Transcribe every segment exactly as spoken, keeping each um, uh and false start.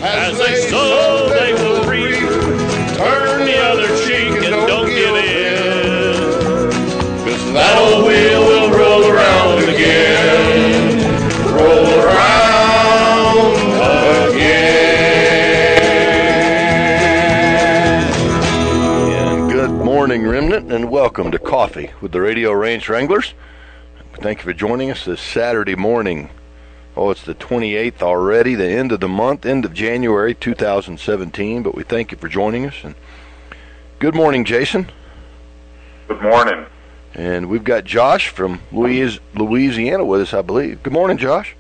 As they sow, they will reap. Turn the other cheek and don't give in. 'Cause that old wheel will roll around again. Roll around again. And good morning, Remnant, and welcome to Coffee with the Radio Range Wranglers. Thank you for joining us this Saturday morning. Oh, it's the twenty-eighth already, the end of the month, end of January two thousand seventeen, but we thank you for joining us. And good morning, Jason. Good morning. And we've got Josh from Louis- Louisiana with us, I believe. Good morning, Josh.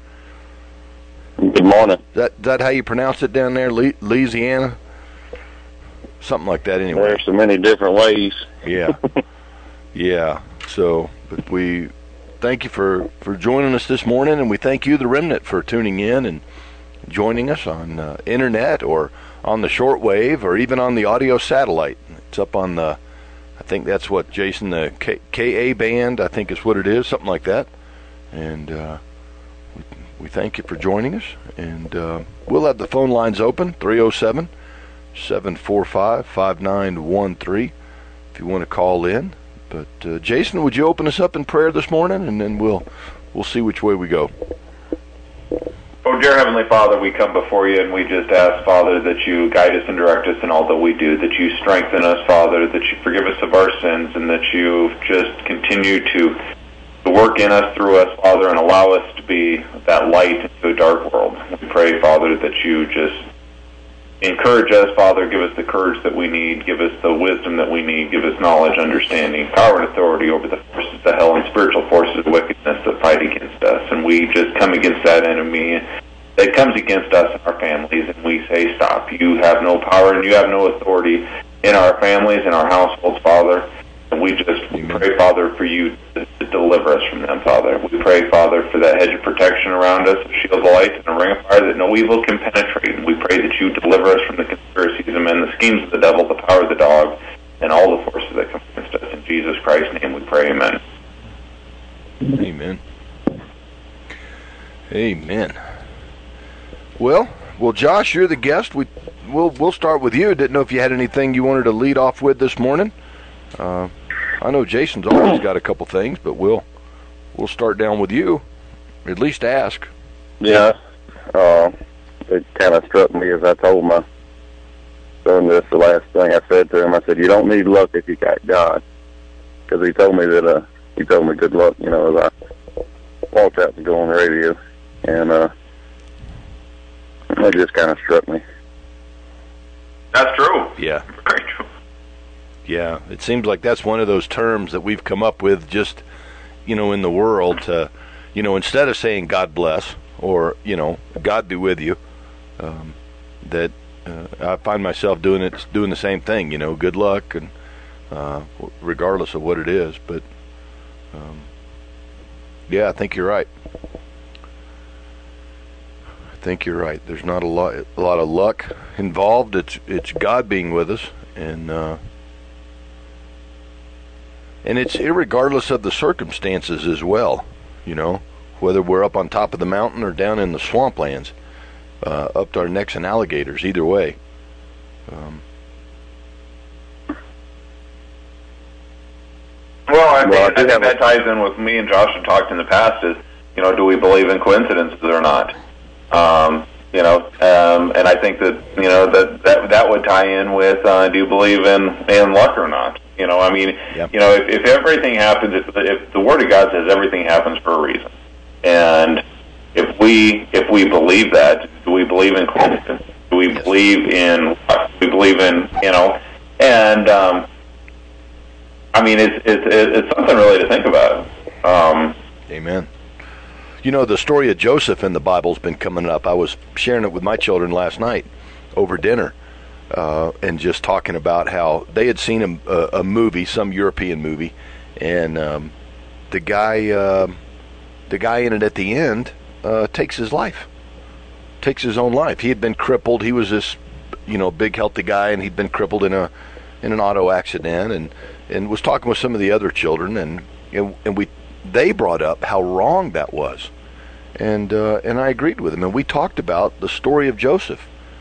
Good morning. Is that, is that how you pronounce it down there, Le- Louisiana? Something like that, anyway. There's so many different ways. Yeah. Yeah. So, but we thank you for, for joining us this morning, and we thank you, the Remnant, for tuning in and joining us on uh, internet or on the shortwave or even on the audio satellite. It's up on the, I think that's what, Jason, the K- KA band, I think is what it is, something like that. And uh, we, we thank you for joining us. And uh, we'll have the phone lines open, three oh seven, seven four five, five nine one three, if you want to call in. But uh, Jason, would you open us up in prayer this morning, and then we'll we'll see which way we go. Oh, dear Heavenly Father, we come before you, and we just ask, Father, that you guide us and direct us in all that we do, that you strengthen us, Father, that you forgive us of our sins, and that you just continue to, to work in us, through us, Father, and allow us to be that light into a dark world. We pray, Father, that you just encourage us, Father, give us the courage that we need, give us the wisdom that we need, give us knowledge, understanding, power, and authority over the forces of hell and spiritual forces of wickedness that fight against us. And we just come against that enemy that comes against us and our families, and we say, stop. You have no power and you have no authority in our families, in our households, Father. And we just we pray, Father, for you to, to deliver us from them, Father. We pray, Father, for that hedge of protection around us, a shield of light, and a ring of fire that no evil can penetrate. And we pray that you deliver us from the conspiracies of men, the schemes of the devil, the power of the dog, and all the forces that come against us. In Jesus Christ's name we pray, amen. Amen. Amen. Well, well, Josh, you're the guest. We, we'll, we'll start with you. Didn't know if you had anything you wanted to lead off with this morning. Uh, I know Jason's always got a couple things, but we'll we'll start down with you. At least ask. Yeah, uh, it kind of struck me as I told my son this, the last thing I said to him. I said, you don't need luck if you got God. Because he told me that, uh, he told me good luck, you know, as I walked out to go on the radio. And uh, it just kind of struck me. That's true. Yeah. Very true. Yeah, it seems like that's one of those terms that we've come up with just, you know, in the world to, you know, instead of saying God bless or, you know, God be with you, um, that uh, I find myself doing it, doing the same thing, you know, good luck, and uh, regardless of what it is. But, um, yeah, I think you're right. I think you're right. There's not a lot, a lot of luck involved. It's, it's God being with us, and, uh, And it's irregardless of the circumstances as well, you know, whether we're up on top of the mountain or down in the swamplands, uh, up to our necks in alligators, either way. Um, Well, I think, Well, I I think have that a- ties in with me and Josh have talked in the past is, you know, do we believe in coincidences or not? Um, you know, um, and I think that, you know, that that, that would tie in with, uh, do you believe in, in luck or not? You know, I mean, Yep. you know, if, if everything happens, if, if the Word of God says everything happens for a reason, and if we if we believe that, do we believe in coincidence? Do we Yes. believe in luck? Do we believe in, you know, and, um, I mean, it's, it's, it's something really to think about. Um, Amen. You know, the story of Joseph in the Bible's been coming up. I was sharing it with my children last night over dinner, uh, and just talking about how they had seen a, a, a movie, some European movie, and um, the guy, uh, the guy in it at the end uh, takes his life, takes his own life. He had been crippled. He was this, you know, big healthy guy, and he'd been crippled in a in an auto accident, and and was talking with some of the other children, and and, and we they brought up how wrong that was, and uh, and I agreed with them, and we talked about the story of Joseph,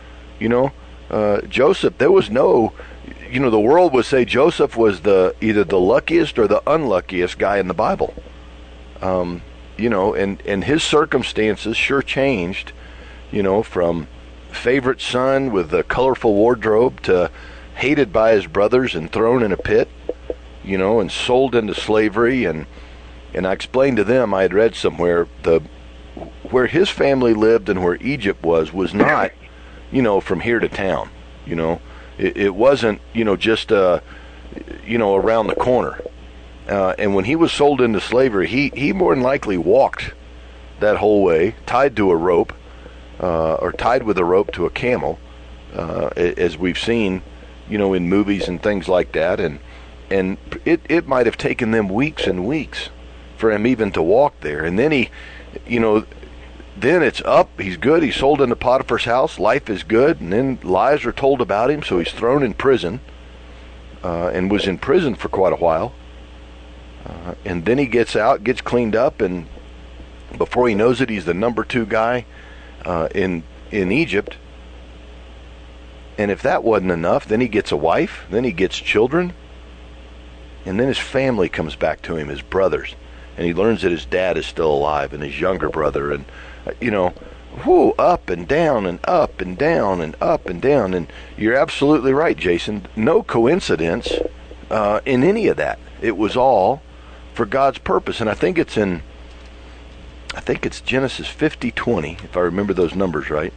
You know, uh, Joseph, there was no, you know, the world would say Joseph was the either the luckiest or the unluckiest guy in the Bible. Um, you know, and, and his circumstances sure changed, you know, from favorite son with a colorful wardrobe to hated by his brothers and thrown in a pit, you know, and sold into slavery. And, and I explained to them, I had read somewhere, the where his family lived and where Egypt was, was not, you know, from here to town, you know. It, it wasn't, you know, just, uh, you know, around the corner. Uh, and when he was sold into slavery, he, he more than likely walked that whole way, tied to a rope, uh, or tied with a rope to a camel, uh, as we've seen, you know, in movies and things like that. And and it, it might have taken them weeks and weeks for him even to walk there. And then he, you know, then it's up, he's good, he's sold into Potiphar's house, life is good, and then lies are told about him, so he's thrown in prison, uh, and was in prison for quite a while. Uh, and then he gets out, gets cleaned up, and before he knows it, he's the number two guy uh, in in Egypt. And if that wasn't enough, then he gets a wife, then he gets children, and then his family comes back to him, his brothers, and he learns that his dad is still alive, and his younger brother, and uh, you know, whoo, up and down and up and down and up and down. And you're absolutely right, Jason. No coincidence uh, in any of that. It was all for God's purpose. And I think it's in, I think it's Genesis fifty twenty, if I remember those numbers right.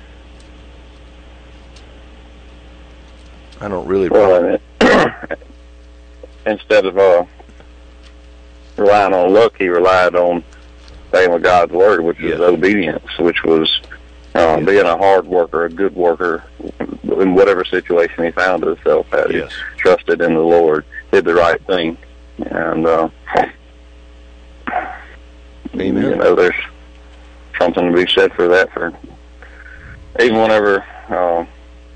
I don't really. Well, instead of uh, relying on luck, he relied on staying with God's word, which yes. was obedience, which was uh, yes. being a hard worker, a good worker in whatever situation he found himself at. Yes. He trusted in the Lord, did the right thing, and uh, Amen. You know, there's something to be said for that. For even whenever, uh,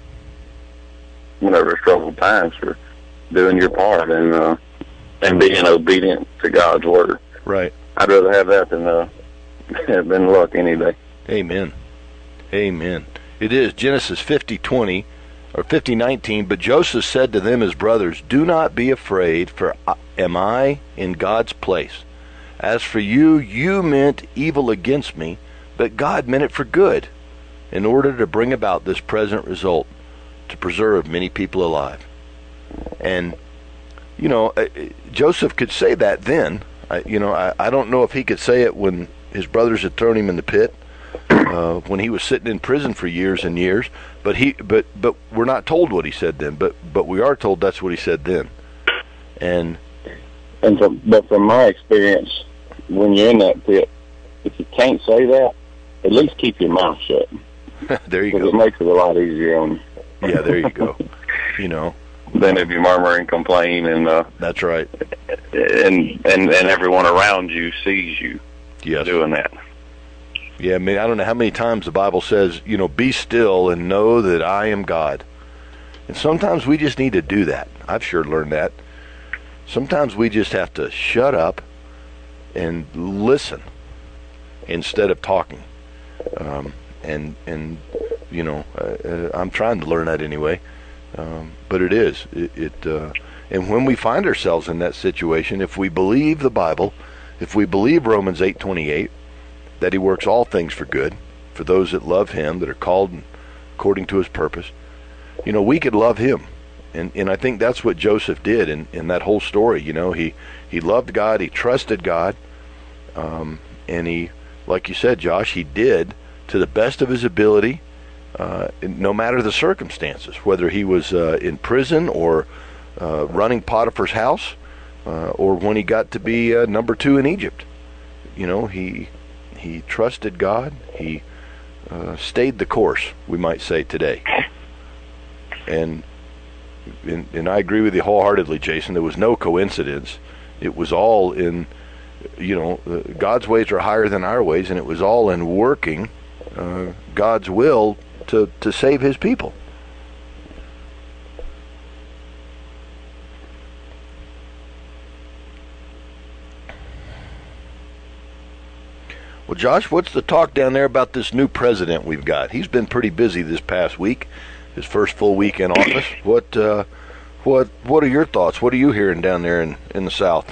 whenever it's troubled times, for doing your part and uh, and being obedient to God's word. Right. I'd rather have that than uh, than luck any day. Amen. Amen. It is Genesis fifty twenty or fifty nineteen. But Joseph said to them, his brothers, "Do not be afraid, for am I in God's place? As for you, you meant evil against me, but God meant it for good, in order to bring about this present result, to preserve many people alive." And, you know, Joseph could say that then. I, you know, I, I don't know if he could say it when his brothers had thrown him in the pit, uh, when he was sitting in prison for years and years. But he, but but we're not told what he said then. But but we are told that's what he said then. And and from, but from my experience, when you're in that pit, if you can't say that, at least keep your mouth shut. there you go. Because it makes it a lot easier on you. Yeah, there you go. You know. Then if you murmur and complain, and uh, that's right, and and and everyone around you sees you yes. doing that. Yeah, I mean, I don't know how many times the Bible says, you know, be still and know that I am God. And sometimes we just need to do that. I've sure learned that. Sometimes we just have to shut up and listen instead of talking. Um, and and you know, uh, I'm trying to learn that anyway. Um, but it is it, it uh, and when we find ourselves in that situation, if we believe the Bible, if we believe Romans eight twenty-eight, that he works all things for good for those that love him, that are called according to his purpose, you know, we could love him. And and I think that's what Joseph did in, in that whole story. You know, he he loved God, he trusted God, um, and he, like you said, Josh, he did to the best of his ability. Uh, no matter the circumstances, whether he was uh, in prison or uh, running Potiphar's house, uh, or when he got to be uh, number two in Egypt, you know, he he trusted God. He uh, stayed the course, we might say today. And, and and I agree with you wholeheartedly, Jason. There was no coincidence. It was all in, you know, uh, God's ways are higher than our ways, and it was all in working uh, God's will to, to save his people. Well, Josh, what's the talk down there about this new president we've got? He's been pretty busy this past week, his first full week in office. What uh, what what are your thoughts? What are you hearing down there in, in the South?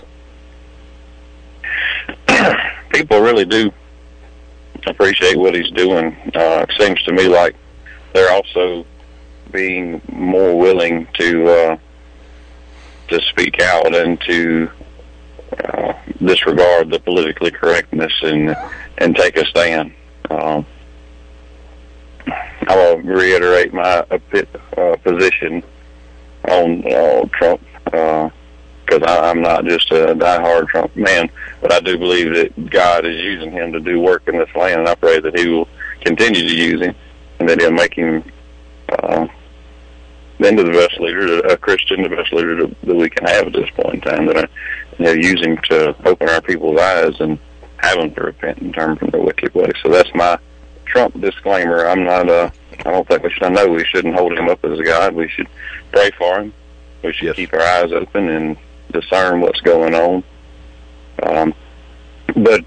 People really do appreciate what he's doing. Uh, it seems to me like they're also being more willing to uh, to speak out and to uh, disregard the politically correctness and and take a stand. Um, I will reiterate my uh, position on uh, Trump. Uh, Because I'm not just a diehard Trump man, but I do believe that God is using him to do work in this land, and I pray that he will continue to use him, and that he'll make him uh, into the best leader, a Christian, the best leader that, that we can have at this point in time, that I, you know, use him to open our people's eyes and have them to repent and turn from their wicked ways. So that's my Trump disclaimer. I'm not a, I don't think we should, I know we shouldn't hold him up as a God. We should pray for him. We should yes. keep our eyes open and discern what's going on. Um, but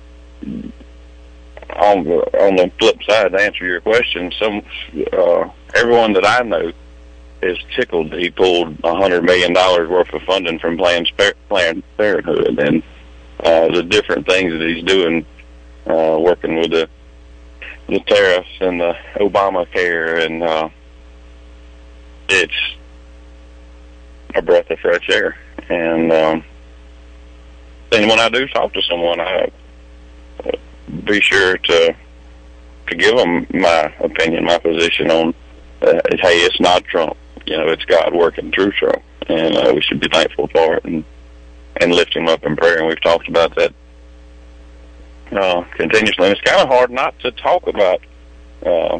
on the, on the flip side, to answer your question, some uh, everyone that I know is tickled that he pulled a hundred million dollars worth of funding from Planned Planned Parenthood, and uh, the different things that he's doing, uh, working with the the tariffs and the Obamacare, and uh, it's a breath of fresh air. And um, and when I do talk to someone, I uh, be sure to to give them my opinion, my position on, uh, hey, it's not Trump. You know, it's God working through Trump, and uh, we should be thankful for it and and lift him up in prayer. And we've talked about that uh, continuously. And it's kind of hard not to talk about uh,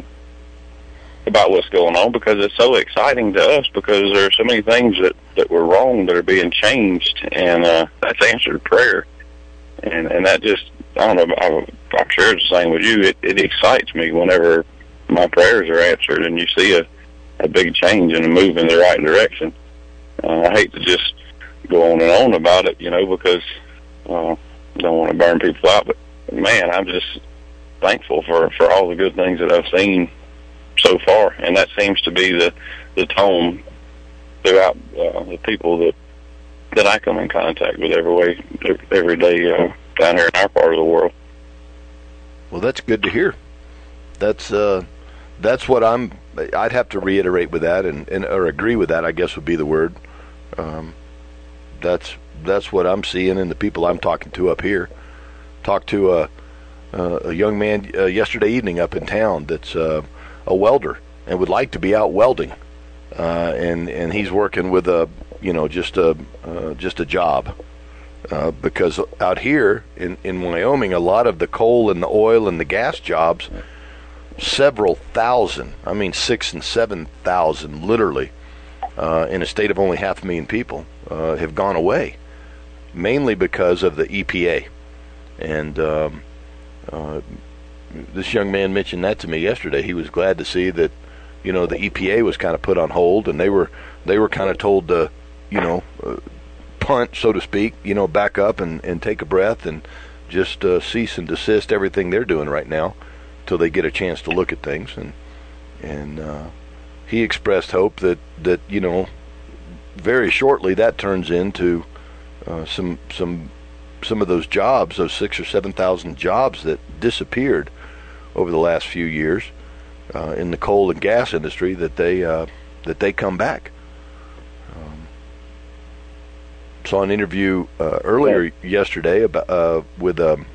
about what's going on, because it's so exciting to us, because there are so many things that, that were wrong that are being changed, and uh, that's answered prayer. And and that just, I don't know, I'm, I'm sure it's the same with you. It, it excites me whenever my prayers are answered and you see a, a big change and a move in the right direction. Uh, I hate to just go on and on about it, you know, because uh, I don't want to burn people out, but man, I'm just thankful for, for all the good things that I've seen so far, and that seems to be the the tone throughout uh, the people that that I come in contact with every way every day uh, down here in our part of the world. Well, that's good to hear. That's uh, that's what I'm. I'd have to reiterate with that, and, and or agree with that, I guess would be the word. Um, that's that's what I'm seeing in the people I'm talking to up here. Talked to a a young man uh, yesterday evening up in town that's uh, a welder and would like to be out welding, uh, and and he's working with a you know just a uh, just a job, uh, because out here in in Wyoming, a lot of the coal and the oil and the gas jobs, several thousand, I mean six and seven thousand, literally, uh, in a state of only half a million people, uh, have gone away, mainly because of the E P A, and. Um, uh, This young man mentioned that to me yesterday. He was glad to see that, you know, the E P A was kind of put on hold, and they were they were kind of told to, you know, uh, punt, so to speak, you know, back up and, and take a breath and just uh, cease and desist everything they're doing right now till they get a chance to look at things. And and uh, he expressed hope that, that, you know, very shortly that turns into uh, some some some of those jobs, those six or seven thousand jobs that disappeared over the last few years uh, in the coal and gas industry, that they uh, that they come back. Um, saw an interview uh, earlier yesterday about uh, with um,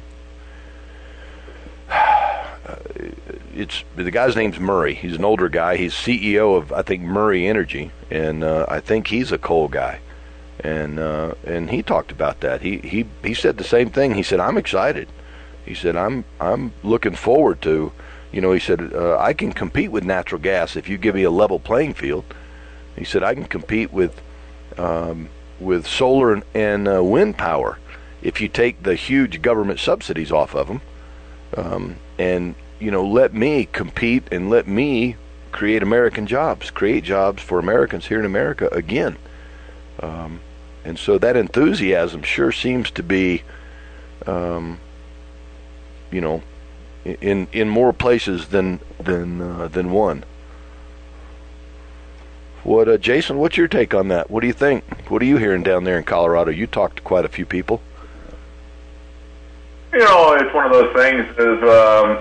it's the guy's name's Murray. He's an older guy. He's C E O of, I think, Murray Energy, and uh, I think he's a coal guy. And uh, and he talked about that. He he he said the same thing. He said, "I'm excited." He said, "I'm I'm looking forward to, you know." He said, uh, "I can compete with natural gas if you give me a level playing field." He said, "I can compete with um, with solar and, and uh, wind power if you take the huge government subsidies off of them, um, and you know, let me compete and let me create American jobs, create jobs for Americans here in America again." Um, and so that enthusiasm sure seems to be um, you know, in in more places than than uh, than one. What, uh, Jason? What's your take on that? What do you think? What are you hearing down there in Colorado? You talked to quite a few people. You know, it's one of those things. Is um,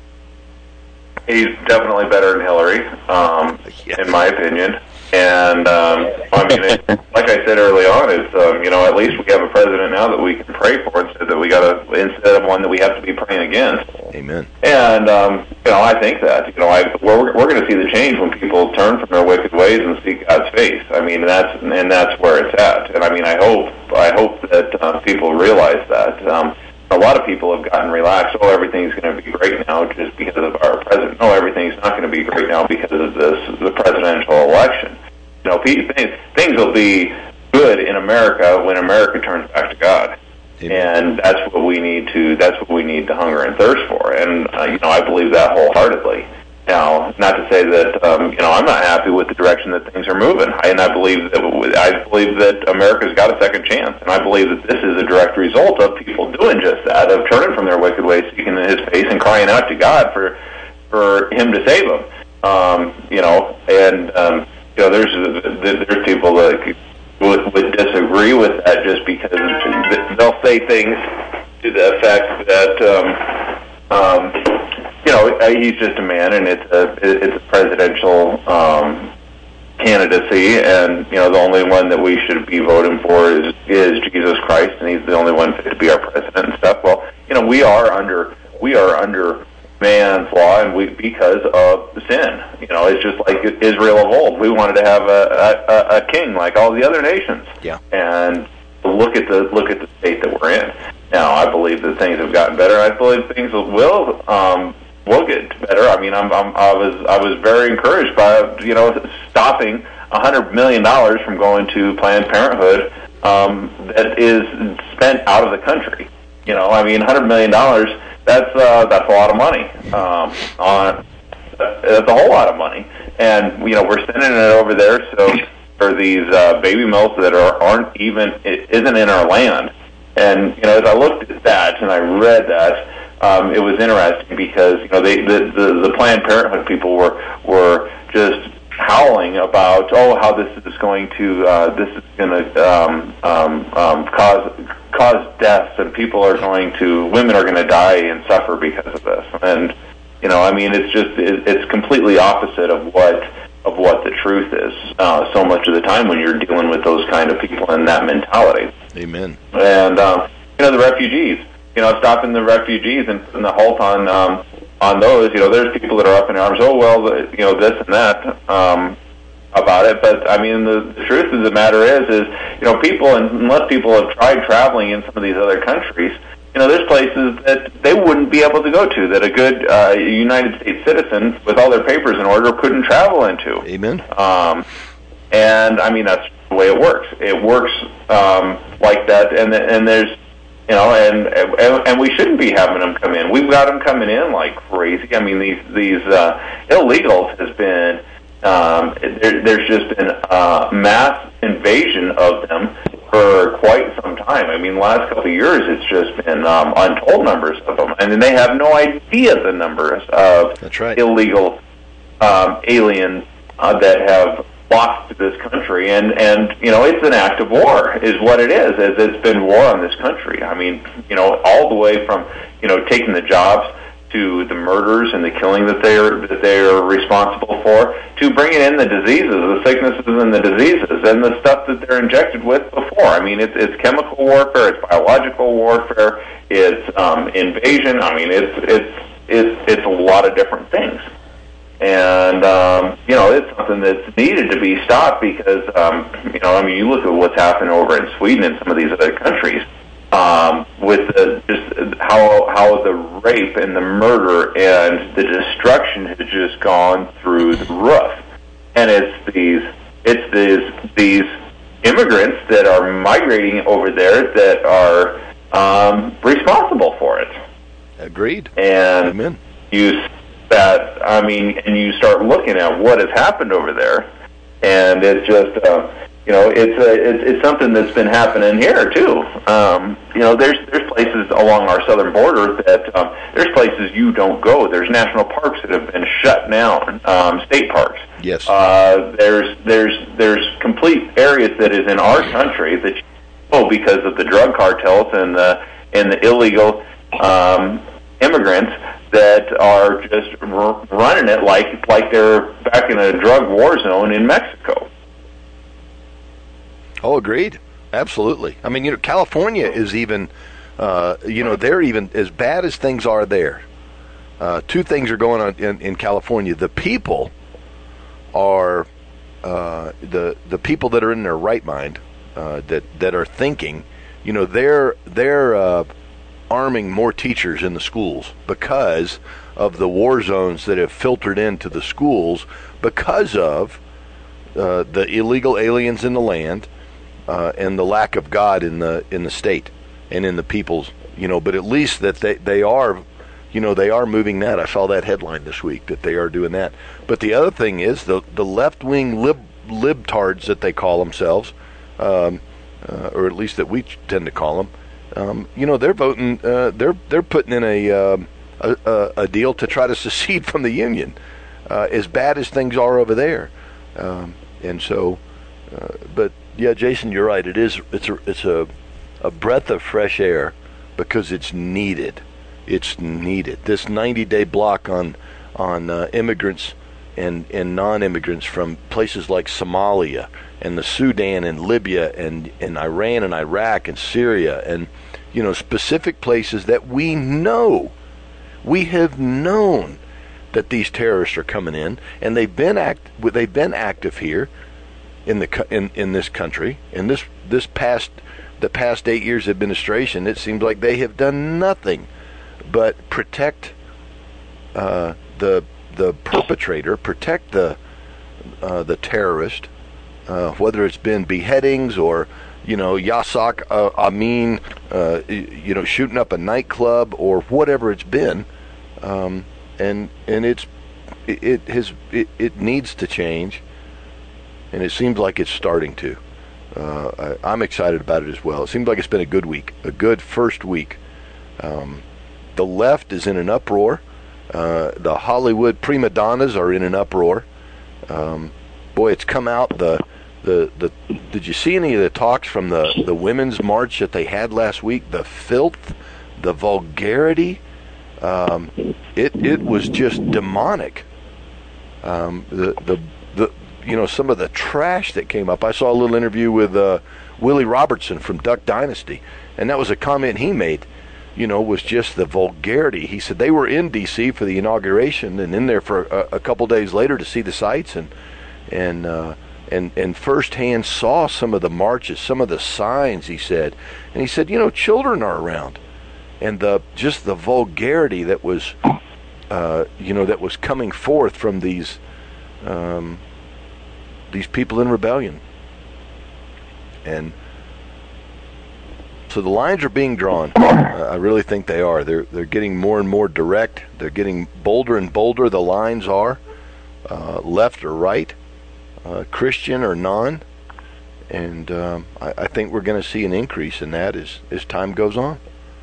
he's definitely better than Hillary, um, Yeah. in my opinion. And um, I mean, it, like I said early on, it's um, you know, at least we have a president now that we can pray for instead that we got to instead of one that we have to be praying against. Amen. And um, you know, I think that you know, I we're we're going to see the change when people turn from their wicked ways and seek God's face. I mean, that's and that's where it's at. And I mean, I hope I hope that uh, people realize that. Um, a lot of people have gotten relaxed. Oh, everything's going to be great now just because of our president. No, everything's not going to be great now because of this the presidential election. You know, things things will be good in America when America turns back to God. And that's what we need to. That's what we need to hunger and thirst for. And uh, you know, I believe that wholeheartedly. Now, not to say that um, you know I'm not happy with the direction that things are moving, I, and I believe that I believe that America's got a second chance, and I believe that this is a direct result of people doing just that, of turning from their wicked ways, seeking His face, and crying out to God for for Him to save them. Um, you know, and um, you know, there's there's people that would, would disagree with that just because they'll say things to the effect that. Um, um, You know, he's just a man, and it's a it's a presidential um, candidacy, and you know the only one that we should be voting for is is Jesus Christ, and he's the only one fit to be our president and stuff. Well, you know, we are under we are under man's law, and we because of sin. You know, it's just like Israel of old. We wanted to have a a, a king like all the other nations. Yeah. And look at the look at the state that we're in now. I believe that things have gotten better. I believe things will. Um, Will get better. I mean, I'm, I'm, I was I was very encouraged by you know stopping a hundred million dollars from going to Planned Parenthood um, that is spent out of the country. You know, I mean, a hundred million dollars. That's uh, that's a lot of money. Um, on that's a whole lot of money, and you know we're sending it over there. So for these uh, baby mills that are aren't even it isn't in our land, and you know as I looked at that and I read that. Um, it was interesting because you know they, the, the the Planned Parenthood people were were just howling about oh how this is going to uh, this is going to um, um, um, cause cause deaths and people are going to women are going to die and suffer because of this, and you know I mean it's just it, it's completely opposite of what of what the truth is uh, so much of the time when you're dealing with those kind of people and that mentality. Amen. And um, you know the refugees. You know, stopping the refugees and putting the halt on um, on those. You know, there's people that are up in arms. Oh well, the, you know this and that um, about it. But I mean, the, the truth of the matter is, is you know, people unless people have tried traveling in some of these other countries, you know, there's places that they wouldn't be able to go to that a good uh, United States citizen with all their papers in order couldn't travel into. Amen. Um, and I mean, that's the way it works. It works um, like that, and and there's. You know, and, and and we shouldn't be having them come in. We've got them coming in like crazy. I mean, these these uh, illegals has been um, there, there's just been a mass invasion of them for quite some time. I mean, the last couple of years, it's just been um, untold numbers of them, and then they have no idea the numbers of That's right. illegal um, aliens uh, that have lost to this country, and and you know it's an act of war is what it is as it's been war on this country. I mean, you know, all the way from you know taking the jobs to the murders and the killing that they are that they are responsible for, to bringing in the diseases, the sicknesses and the diseases and the stuff that they're injected with before. I mean, it's it's chemical warfare, it's biological warfare, it's um, invasion. I mean, it's it's it's it's a lot of different things. And, um, you know, it's something that's needed to be stopped because, um, you know, I mean, you look at what's happened over in Sweden and some of these other countries um, with the, just how how the rape and the murder and the destruction has just gone through the roof. And it's these it's these these immigrants that are migrating over there that are um, responsible for it. Agreed. And Amen. you. That I mean, and you start looking at what has happened over there, and it's just uh, you know, it's a, it's it's something that's been happening here too. Um, you know, there's there's places along our southern border that um, there's places you don't go. There's national parks that have been shut down, um, state parks. Yes. Uh, there's there's there's complete areas that is in our country that you know because of the drug cartels and the and the illegal um, immigrants that are just r- running it like like they're back in a drug war zone in Mexico. Oh, agreed. Absolutely. I mean, you know, California is even, uh, you know, they're even as bad as things are there. Uh, two things are going on in, in California. The people are uh, the the people that are in their right mind, uh, that that are thinking. You know, they're they're uh, arming more teachers in the schools because of the war zones that have filtered into the schools because of uh, the illegal aliens in the land. Uh, and the lack of God in the in the state and in the peoples, you know. But at least that they, they are, you know, they are moving that. I saw that headline this week that they are doing that. But the other thing is the the left wing lib libtards that they call themselves, um, uh, or at least that we tend to call them. Um, you know, they're voting. Uh, they're they're putting in a, um, a a a deal to try to secede from the union, uh, as bad as things are over there, um, and so, uh, but. Yeah, Jason, you're right. It is. It's a. It's a, a breath of fresh air because it's needed. It's needed. This ninety-day block on on uh, immigrants and and non-immigrants from places like Somalia and the Sudan and Libya and and Iran and Iraq and Syria and you know specific places that we know, we have known that these terrorists are coming in and they've been act. They've been active here. In the in, in this country, in this this past the past eight years of administration, it seems like they have done nothing but protect uh, the the perpetrator, protect the uh, the terrorist, uh, whether it's been beheadings or you know Yasak uh, Amin, uh, you know shooting up a nightclub or whatever it's been, um, and and it's it, it has it, it needs to change. And it seems like it's starting to. Uh, I, I'm excited about it as well. It seems like it's been a good week, a good first week. Um, the left is in an uproar. Uh, the Hollywood prima donnas are in an uproar. Um, boy, it's come out. The, the the did you see any of the talks from the, the women's march that they had last week? The filth, the vulgarity. Um, it it was just demonic. Um, the the the. You know, some of the trash that came up. I saw a little interview with uh, Willie Robertson from Duck Dynasty, and that was a comment he made, you know, was just the vulgarity. He said they were in D C for the inauguration and in there for a, a couple days later to see the sights and and uh, and and firsthand saw some of the marches, some of the signs, he said. And he said, you know, children are around. And the just the vulgarity that was, uh, you know, that was coming forth from these um these people in rebellion. And so the lines are being drawn. Uh, I really think they are. They're they're getting more and more direct. They're getting bolder and bolder. The lines are uh, left or right, uh, Christian or non. And um, I, I think we're going to see an increase in that as, as time goes on.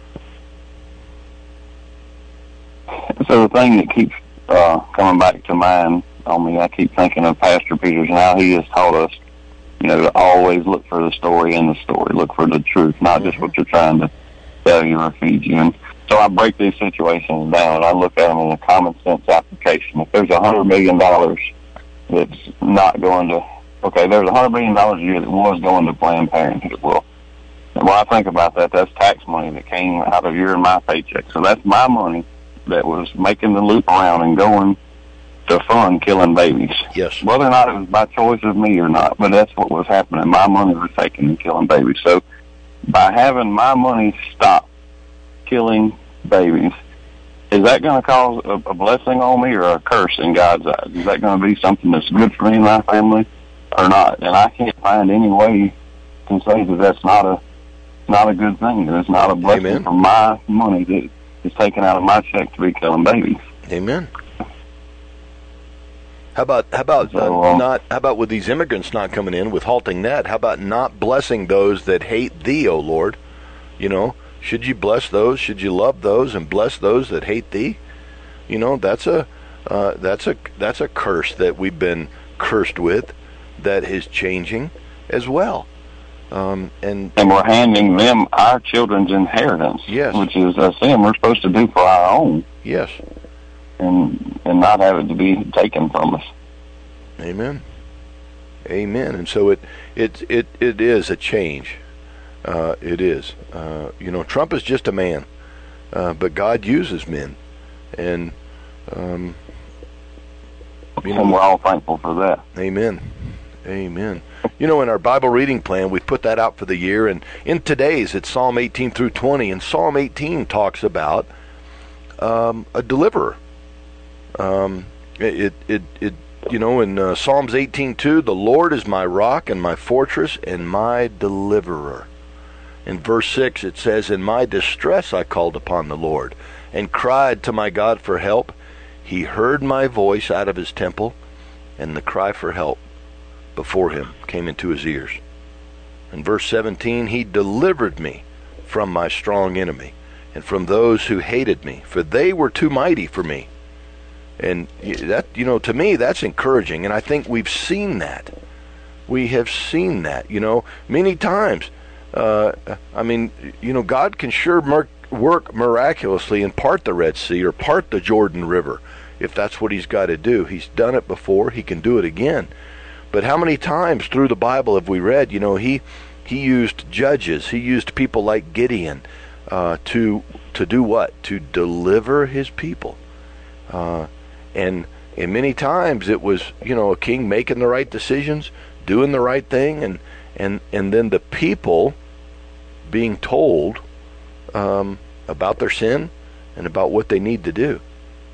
So the thing that keeps uh, coming back to mind on me, I keep thinking of Pastor Peters and how he has taught us, you know, to always look for the story in the story, look for the truth, not just what you're trying to tell you or feed you. And so I break these situations down and I look at them in a common sense application. If there's a hundred million dollars that's not going to, okay, there's a hundred million dollars a year that was going to Planned Parenthood. Well, and when I think about that, that's tax money that came out of your and my paycheck. So that's my money that was making the loop around and going to fund killing babies. Yes. Whether or not it was by choice of me or not, but that's what was happening. My money was taken and killing babies. So by having my money stop killing babies, is that going to cause a, a blessing on me or a curse in God's eyes? Is that going to be something that's good for me and my family or not? And I can't find any way to say that that's not a not a good thing. That it's not a blessing Amen. for my money that is taken out of my check to be killing babies. Amen. How about how about So, uh, uh, not how about with these immigrants not coming in with halting that? How about not blessing those that hate thee, O Lord? You know, should you bless those? Should you love those and bless those that hate thee? You know, that's a uh, that's a that's a curse that we've been cursed with, that is changing as well. Um, and and we're handing them our children's inheritance, Yes. which is a sin we're supposed to do for our own, yes, and and not have it to be taken from us. amen, amen. And so it it it it is a change. Uh, it is. Uh, you know, Trump is just a man, uh, but God uses men, and um, you know, And we're all thankful for that. amen. Amen. You know, in our Bible reading plan, we put that out for the year, and in today's, it's Psalm eighteen through twenty, and Psalm eighteen talks about um, a deliverer. Um, it, it, it, you know, in uh, Psalms eighteen two, the Lord is my rock and my fortress and my deliverer. In verse six, it says, in my distress I called upon the Lord and cried to my God for help. He heard my voice out of his temple, and the cry for help before him came into his ears. In verse seventeen, he delivered me from my strong enemy and from those who hated me, for they were too mighty for me. And that, you know, to me, that's encouraging, and I think we've seen that. We have seen that, you know, many times. Uh, I mean, you know, God can sure mer- work miraculously and part the Red Sea or part the Jordan River if that's what he's got to do. He's done it before. He can do it again. But how many times through the Bible have we read, you know, he he used judges, he used people like Gideon uh, to to do what? To deliver his people. Uh, and and many times it was, you know, a king making the right decisions, doing the right thing, and and, and then the people being told um, about their sin and about what they need to do,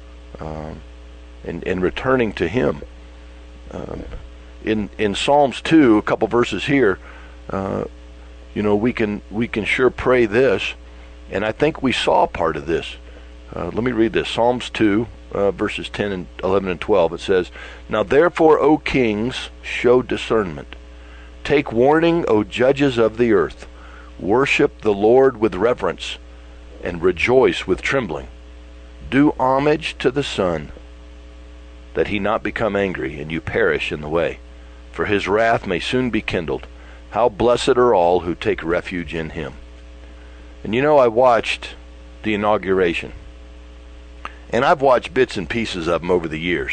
um, and, and returning to him. Um, In in Psalms two, a couple verses here, uh, you know, we can we can sure pray this, and I think we saw part of this. Uh, let me read this. Psalms two, uh, verses ten and eleven and twelve. It says, now therefore, O kings, show discernment. Take warning, O judges of the earth. Worship the Lord with reverence, and rejoice with trembling. Do homage to the Son, that he not become angry, and you perish in the way. For his wrath may soon be kindled. How blessed are all who take refuge in him. And you know, I watched the inauguration, and I've watched bits and pieces of them over the years.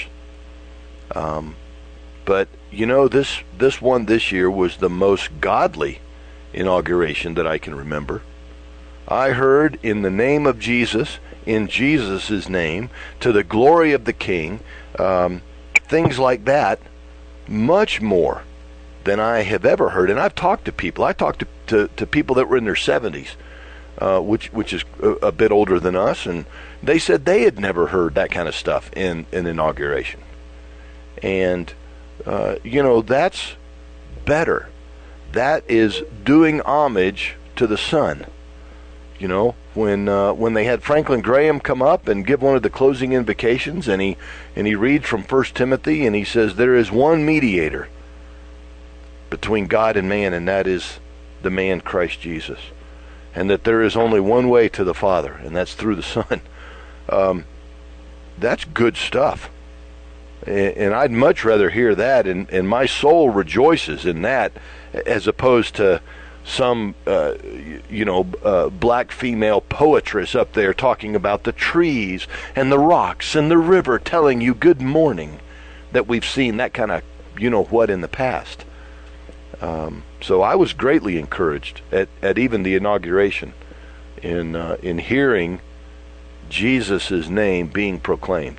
Um, but you know, this this one this year was the most godly inauguration that I can remember. I heard, in the name of Jesus, in Jesus' name, to the glory of the King, um, things like that, much more than I have ever heard. And I've talked to people. I talked to, to, to people that were in their seventies, uh, which which is a, a bit older than us, and they said they had never heard that kind of stuff in an inauguration. And, uh, you know, that's better. That is doing homage to the Son. You know, when uh, when they had Franklin Graham come up and give one of the closing invocations, and he and he reads from First Timothy, and he says, there is one mediator between God and man, and that is the man Christ Jesus. And that there is only one way to the Father, and that's through the Son. Um, that's good stuff. And, and I'd much rather hear that, and, and my soul rejoices in that, as opposed to some, uh, you know, uh, black female poetress up there talking about the trees and the rocks and the river telling you good morning, that we've seen that kind of, you know what, in the past. Um, so I was greatly encouraged at, at even the inauguration in uh, in hearing Jesus' name being proclaimed.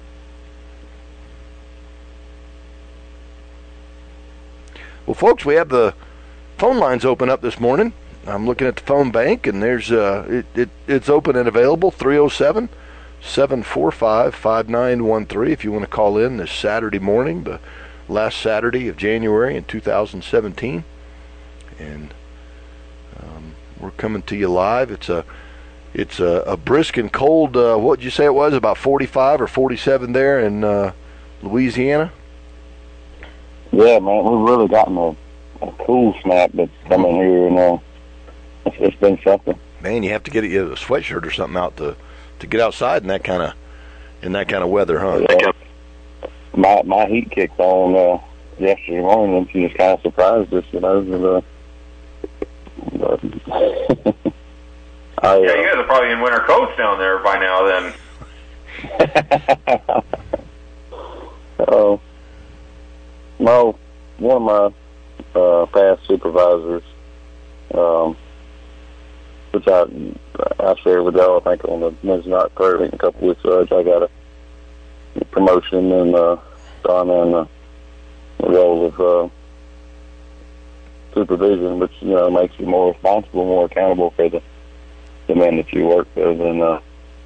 Well, folks, we have the phone lines open up this morning. I'm looking at the phone bank, and there's uh, it, it it's open and available. three oh seven, seven four five, five nine one three if you want to call in this Saturday morning, the last Saturday of January in two thousand seventeen. And um, we're coming to you live. It's a it's a, a brisk and cold, uh, what did you say it was, about forty-five or forty-seven there in uh, Louisiana? Yeah, man, we've really gotten a, a cool snap that's coming here, and uh, it's, it's been something. Man, you have to get a sweatshirt or something out to, to get outside in that kind of in that kind of weather, huh? Yeah. My my heat kicked on uh, yesterday morning, and she was kind of surprised us, you know. With, uh, but, I, yeah, you guys are probably in winter coats down there by now, then. Oh, uh, no, one of my uh, past supervisors, um, which I I shared with y'all, I think on the Wednesday night prayer meeting a couple weeks ago, I got a promotion and uh, so I'm in uh, the role of uh, supervision, which you know makes you more responsible, more accountable for the the men that you work with, and uh,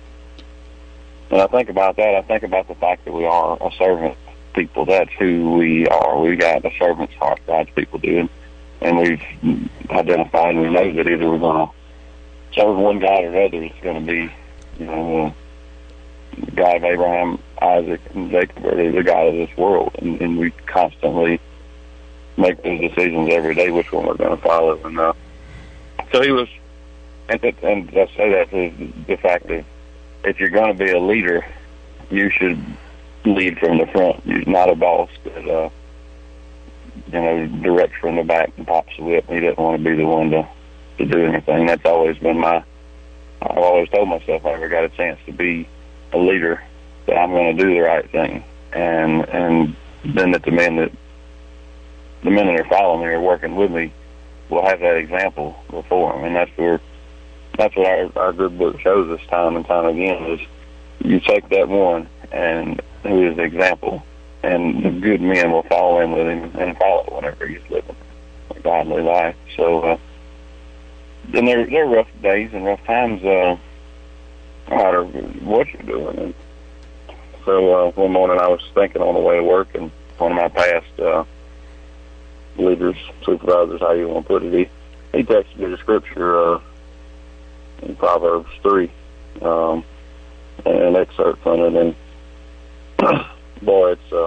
when I think about that, I think about the fact that we are a servant people. That's who we are. We got a servant's heart, God's people do, and we've identified and we know that either we're going to serve one God or another. It's going to be, you know, uh, the God of Abraham, Isaac, and Jacob, or the God of this world, and, and we constantly make those decisions every day which one we're going to follow. And uh, so he was, and, and I say that to the fact that if you're going to be a leader, you should lead from the front. You're not a boss that, uh, you know, directs from the back and pops the whip. He doesn't want to be the one to, to do anything. That's always been my, I've always told myself if I ever got a chance to be a leader, that I'm going to do the right thing. And, and then that the men that, the men that are following me or working with me will have that example before them. And that's where, that's what our, our good book shows us time and time again is you take that one and who is the example, and the good men will follow in with him and follow whenever he's living a godly life. So, uh, then there, there are rough days and rough times, uh, no matter what you're doing. And so, uh, one morning I was thinking on the way to work, and one of my past, uh, leaders, supervisors, how you want to put it, he, he texted me the scripture, uh, in Proverbs three, um, and an excerpt from it, and boy, it's, uh,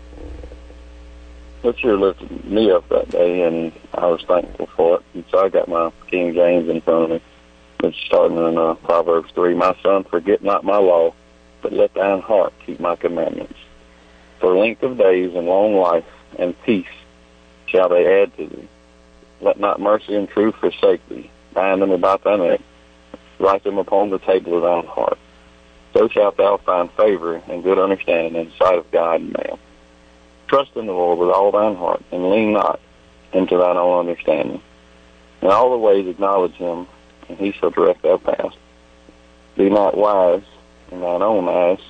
it sure lifted me up that day, and I was thankful for it. And so I got my King James in front of me. It's starting in uh, Proverbs three. My son, forget not my law, but let thine heart keep my commandments. For length of days and long life and peace shall they add to thee. Let not mercy and truth forsake thee. Bind them about thy neck. Write them upon the table of thine heart. So shalt thou find favor and good understanding in the sight of God and man. Trust in the Lord with all thine heart, and lean not into thine own understanding. In all the ways acknowledge him, and he shall direct thy path. Be not wise in thine own eyes.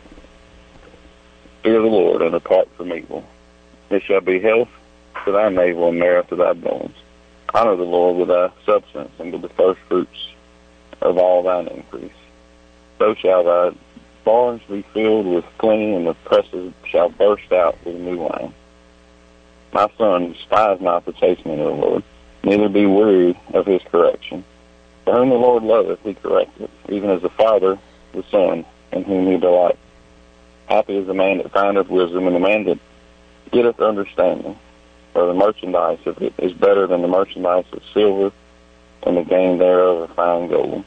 Fear the Lord, and depart from evil. It shall be health to thy navel and marrow to thy bones. Honor the Lord with thy substance, and with the first fruits of all thine increase. So shall thy barns be filled with plenty, and the presses shall burst out with new wine. My son, despise not the chastening of the Lord, neither be weary of his correction. For whom the Lord loveth, he correcteth, even as the father the son, in whom he delighteth. Happy is the man that findeth wisdom, and the man that getteth understanding. For the merchandise of it is better than the merchandise of silver, and the gain thereof of fine gold.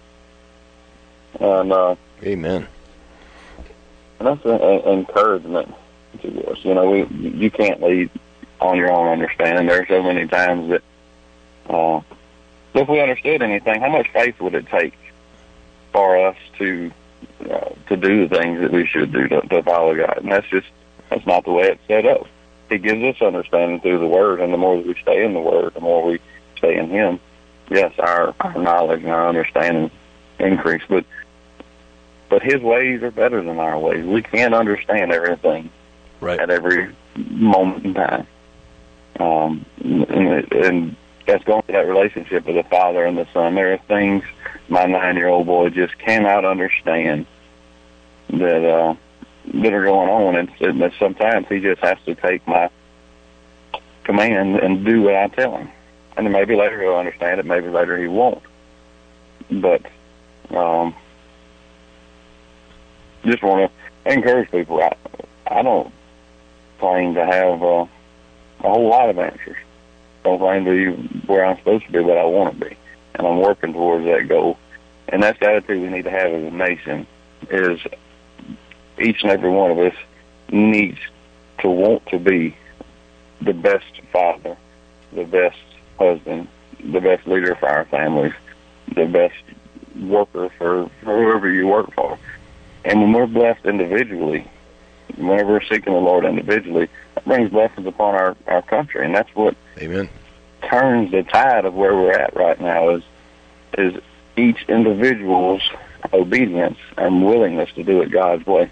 And, uh, Amen. And that's an, an encouragement to us. You know, we you can't lead on your own understanding. There are so many times that uh, if we understood anything, how much faith would it take for us to uh, to do the things that we should do to, to follow God? And that's just that's not the way it's set up. He gives us understanding through the Word, and the more that we stay in the Word, the more we stay in Him. Yes, our, our knowledge and our understanding increase, but But his ways are better than our ways. We can't understand everything right at every moment in time. Um, and, and that's going to that relationship with the Father and the Son. There are things my nine-year-old boy just cannot understand that uh, that are going on, and, and that sometimes he just has to take my command and do what I tell him. And then maybe later he'll understand it, maybe later he won't. But um, just want to encourage people. I, I don't claim to have uh, a whole lot of answers. Don't claim to be where I'm supposed to be, but I want to be, and I'm working towards that goal. And that's the attitude we need to have as a nation, is each and every one of us needs to want to be the best father, the best husband, the best leader for our families, the best worker for, for whoever you work for. And when we're blessed individually, whenever we're seeking the Lord individually, that brings blessings upon our, our country. And that's what Amen. turns the tide of where we're at right now, is is each individual's obedience and willingness to do it God's way.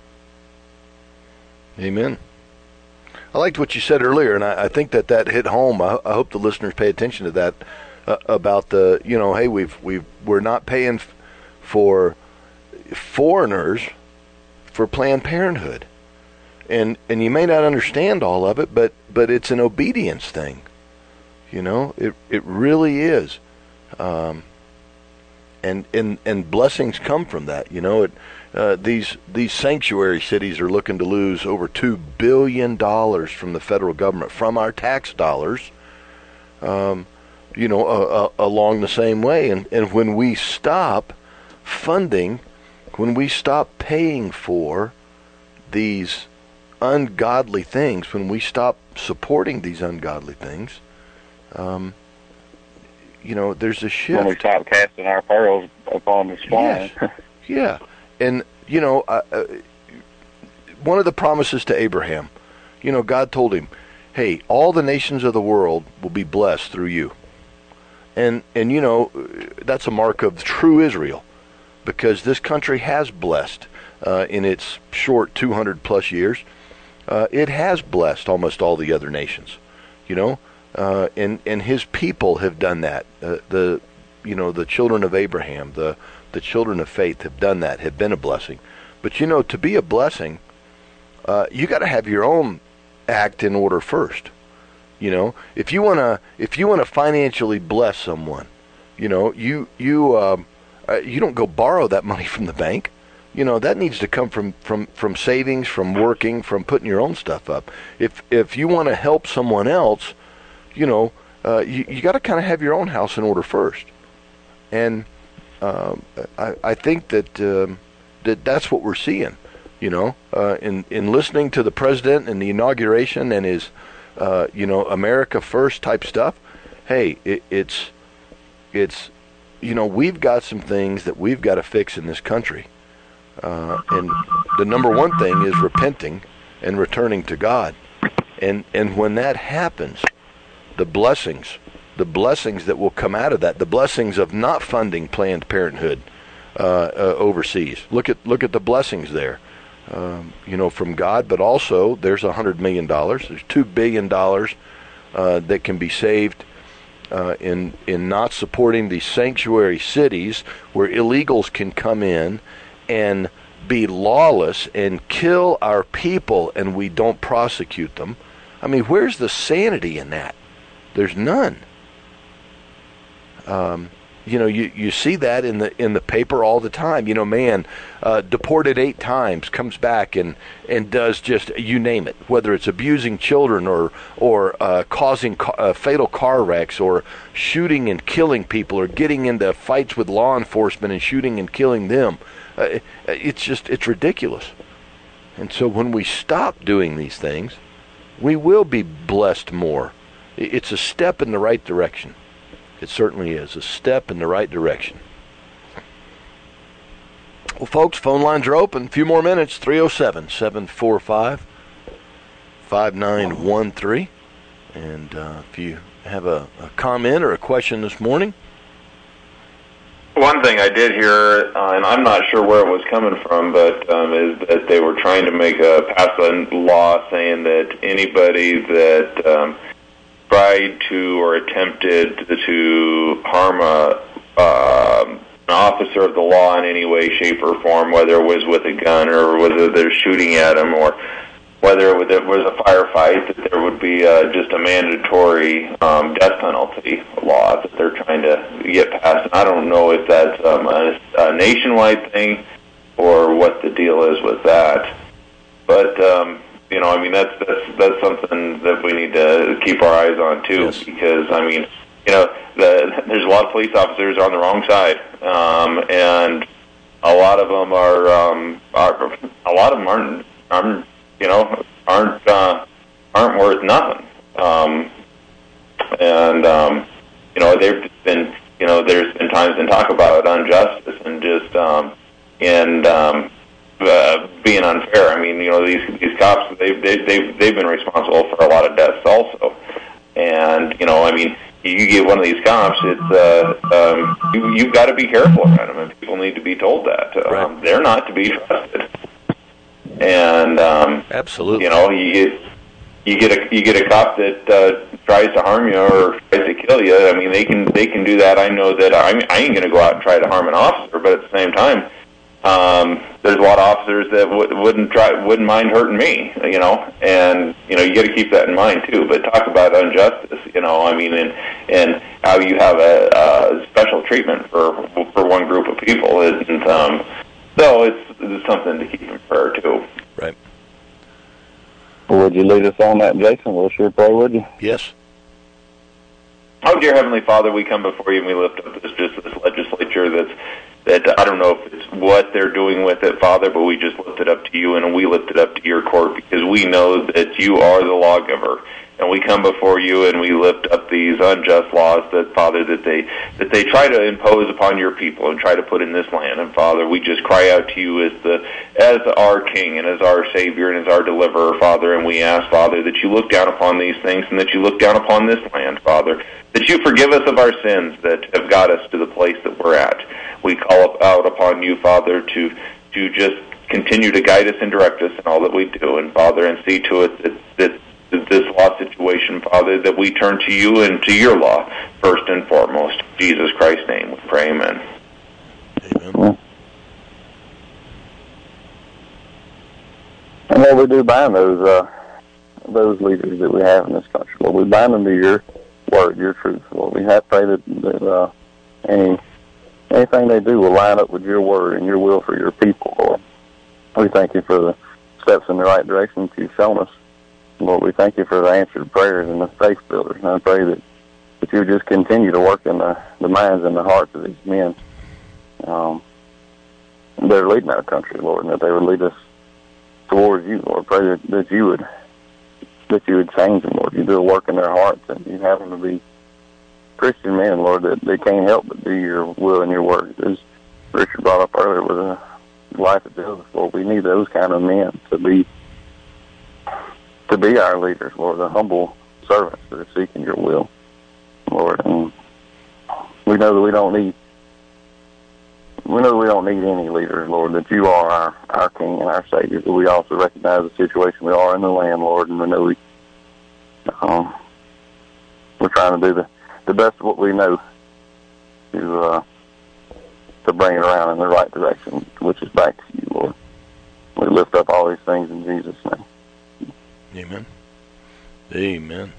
Amen. I liked what you said earlier, and I, I think that that hit home. I, I hope the listeners pay attention to that, uh, about the, you know, hey, we've we've we're not paying f- for foreigners for Planned Parenthood, and and you may not understand all of it, but but it's an obedience thing. You know, it it really is. Um, And, and and blessings come from that. You know, it, uh, these these sanctuary cities are looking to lose over two billion dollars from the federal government, from our tax dollars. Um, you know, uh, uh, along the same way. And and when we stop funding, when we stop paying for these ungodly things, when we stop supporting these ungodly things, um, you know, there's a shift. When we stop casting our pearls upon the swine. Yes. Yeah. And, you know, uh, uh, one of the promises to Abraham, you know, God told him, hey, all the nations of the world will be blessed through you. And, and you know, that's a mark of true Israel, because this country has blessed uh, in its short two hundred plus years. Uh, it has blessed almost all the other nations, you know. Uh, and and his people have done that. Uh, the, you know, the children of Abraham, the the children of faith have done that. Have been a blessing. But you know, to be a blessing, uh, you got to have your own act in order first. You know, if you wanna if you wanna financially bless someone, you know, you you um, uh, you don't go borrow that money from the bank. You know, that needs to come from from from savings, from working, from putting your own stuff up. If if you want to help someone else, you know, uh, you, you got to kind of have your own house in order first. And um, I, I think that um, that that's what we're seeing, you know, uh, in, in listening to the president and the inauguration and his, uh, you know, America First type stuff. Hey, it, it's, it's, you know, we've got some things that we've got to fix in this country. Uh, and the number one thing is repenting and returning to God. And, and when that happens, the blessings, the blessings that will come out of that, the blessings of not funding Planned Parenthood uh, uh, overseas. Look at look at the blessings there, um, you know, from God. But also, there's a hundred million dollars. There's two billion dollars uh, that can be saved uh, in in not supporting these sanctuary cities where illegals can come in and be lawless and kill our people, and we don't prosecute them. I mean, where's the sanity in that? There's none. Um, you know, you, you see that in the in the paper all the time. You know, man, uh, deported eight times, comes back and, and does just, you name it, whether it's abusing children or or uh, causing ca- uh, fatal car wrecks or shooting and killing people or getting into fights with law enforcement and shooting and killing them. Uh, it's just, it's ridiculous. And so when we stop doing these things, we will be blessed more. It's a step in the right direction. It certainly is a step in the right direction. Well, folks, phone lines are open. A few more minutes. three oh seven, seven four five, five nine one three. And uh, if you have a, a comment or a question this morning. One thing I did hear, uh, and I'm not sure where it was coming from, but um, is that they were trying to make a pass a law saying that anybody that um, tried to or attempted to harm a, uh, an officer of the law in any way, shape, or form, whether it was with a gun or whether they're shooting at him or whether it was a firefight, that there would be uh, just a mandatory um, death penalty law that they're trying to get passed. And I don't know if that's um, a, a nationwide thing or what the deal is with that. but um, you know, I mean, that's that's that's something that we need to keep our eyes on too, yes. because I mean, you know, the, there's a lot of police officers on the wrong side, um, and a lot of them are, um, are a lot of them aren't, aren't you know, aren't uh, aren't worth nothing, um, and um, you know, they've been, you know, there's been times in talk about injustice and just um, and um, uh, being unfair. I mean, you know, these these cops, they've they, they've they've been responsible for a lot of deaths also, and you know, I mean, you get one of these cops, it's uh, um, you you've got to be careful around them, and people need to be told that um, right. They're not to be trusted. And um, absolutely, you know, you get you get a you get a cop that uh, tries to harm you or tries to kill you. I mean, they can they can do that. I know that I I ain't going to go out and try to harm an officer, but at the same time, um, there's a lot of officers that w- wouldn't try wouldn't mind hurting me. You know, and you know, you got to keep that in mind too. But talk about injustice. You know, I mean, and and how you have a, a special treatment for for one group of people isn't. Um, So it's, it's something to keep in prayer, too. Right. Would you lead us on that, Jason? We'll sure pray, would you? Yes. Oh, dear Heavenly Father, we come before you and we lift up this just this legislature that's, that I don't know if it's what they're doing with it, Father, but we just lift it up to you and we lift it up to your court because we know that you are the lawgiver. And we come before you and we lift up these unjust laws that, Father, that they that they try to impose upon your people and try to put in this land. And, Father, we just cry out to you as the as our King and as our Savior and as our Deliverer, Father. And we ask, Father, that you look down upon these things and that you look down upon this land, Father, that you forgive us of our sins that have got us to the place that we're at. We call out upon you, Father, to to just continue to guide us and direct us in all that we do. And, Father, and see to it that, that this law situation, Father, that we turn to you and to your law first and foremost. In Jesus Christ's name we pray, amen. Amen. And Lord, we do bind those uh, those leaders that we have in this country. Lord, we bind them to your word, your truth. Lord, we have to pray that, that uh, any, anything they do will line up with your word and your will for your people, Lord. We thank you for the steps in the right direction that you've shown us. Lord, we thank you for the answered prayers and the faith builders. And I pray that, that you just continue to work in the, the minds and the hearts of these men um, that are leading our country, Lord, and that they would lead us towards you, Lord. Pray that, that you would that you would change them, Lord. You do a work in their hearts, and you have them to be Christian men, Lord, that they can't help but do your will and your word. As Richard brought up earlier with the life of Joseph, Lord, we need those kind of men to be to be our leaders, Lord, the humble servants that are seeking your will, Lord. And we know that we don't need we know that we don't need any leaders, Lord, that you are our, our King and our Savior, but we also recognize the situation we are in the land, Lord, and we know we um, we're trying to do the, the best of what we know to uh, to bring it around in the right direction, which is back to you, Lord. We lift up all these things in Jesus' name. Amen. Amen.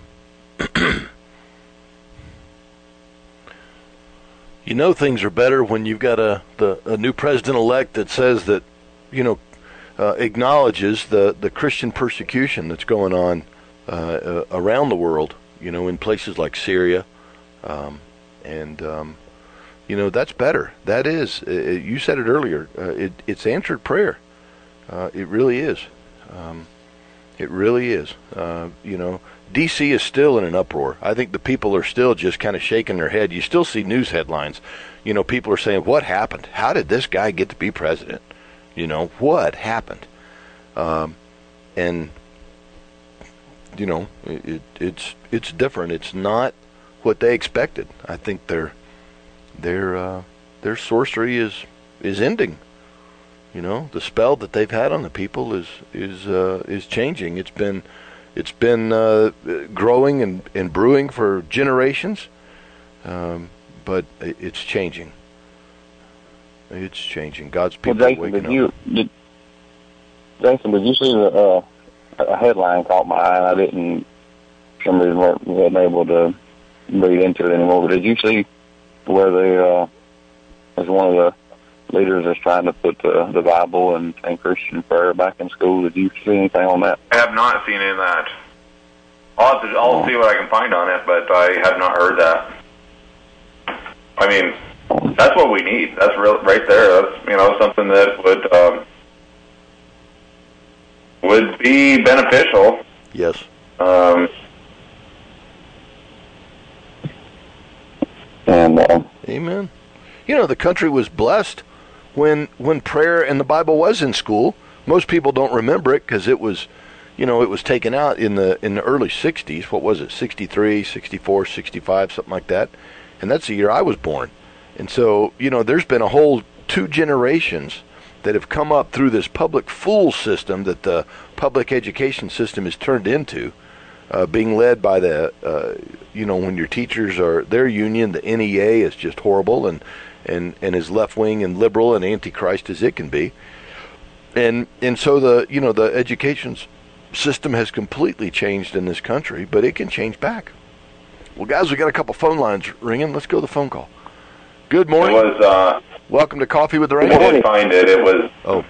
You know things are better when you've got a the a new president-elect that says that, you know, uh, acknowledges the, the Christian persecution that's going on uh, uh, around the world, you know, in places like Syria. Um, and, um, you know, that's better. That is, uh, you said it earlier, uh, it, it's answered prayer. Uh, it really is. Um It really is. Uh, you know, D C is still in an uproar. I think the people are still just kind of shaking their head. You still see news headlines. You know, people are saying, what happened? How did this guy get to be president? You know, what happened? Um, and, you know, it, it, it's it's different. It's not what they expected. I think their their uh, their sorcery is is ending. You know, the spell that they've had on the people is is uh, is changing. It's been it's been uh, growing and, and brewing for generations, um, but it's changing. It's changing. God's people well, Jason, are waking did you, up. Did, Jason, did you see the uh, a headline caught my eye? And I didn't. Some reason wasn't able to read into it anymore. But did you see where the uh, was one of the leaders is trying to put the, the Bible and, and Christian prayer back in school. Did you see anything on that? I have not seen any of that. I'll, have to, I'll see what I can find on it, but I have not heard that. I mean, that's what we need. That's real, right there. That's, you know, something that would um, would be beneficial. Yes. Um, and uh, Amen. You know, the country was blessed when when prayer and the Bible was in school. Most people don't remember it because it was, you know, it was taken out in the in the early sixties. What was it? sixty-three, sixty-four, sixty-five, something like that. And that's the year I was born. And so, you know, there's been a whole two generations that have come up through this public fool system that the public education system is turned into, uh, being led by the, uh, you know, when your teachers are, their union, the N E A, is just horrible and, and, and as left-wing and liberal and antichrist as it can be. And and so the, you know, the education system has completely changed in this country, but it can change back. Well, guys, we got a couple phone lines ringing. Let's go to the phone call. Good morning. It was. Uh, Welcome to Coffee with the I Wranglers. did find it. It was. Oh.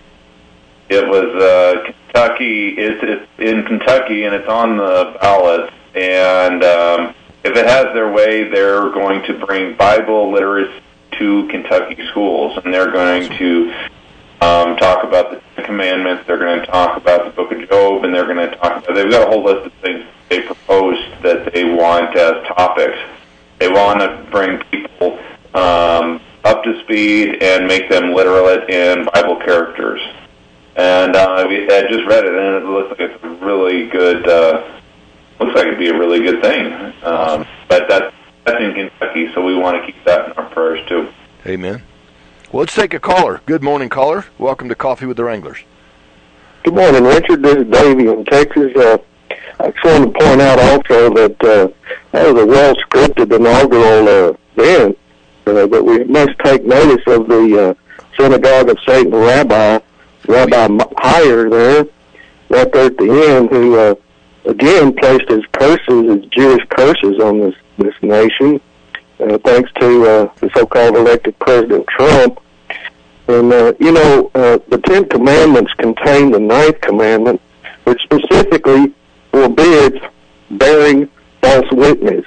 It was uh, Kentucky. It's, it's in Kentucky, and it's on the ballot. And um, if it has their way, they're going to bring Bible literacy to Kentucky schools, and they're going to um, talk about the Ten Commandments. They're going to talk about the Book of Job, and they're going to talk about. They've got a whole list of things they proposed that they want as topics. They want to bring people um, up to speed and make them literate in Bible characters. And uh, I just read it, and it looks like it's a really good. Uh, looks like it'd be a really good thing. Um, but that's that's in Kentucky, so we want to keep that in our prayers too. Amen. Well, let's take a caller. Good morning, caller. Welcome to Coffee with the Wranglers. Good morning, Richard. This is Davey in Texas. Uh, I just wanted to point out also that uh, that was a well-scripted inaugural uh, event, uh, but we must take notice of the uh, Synagogue of Satan Rabbi, Rabbi Meyer there, right there at the end, who uh, again placed his curses, his Jewish curses on this, this nation, uh, thanks to uh, the so-called elected President Trump. And, uh, you know, uh, the Ten Commandments contain the Ninth Commandment, which specifically forbids bearing false witness.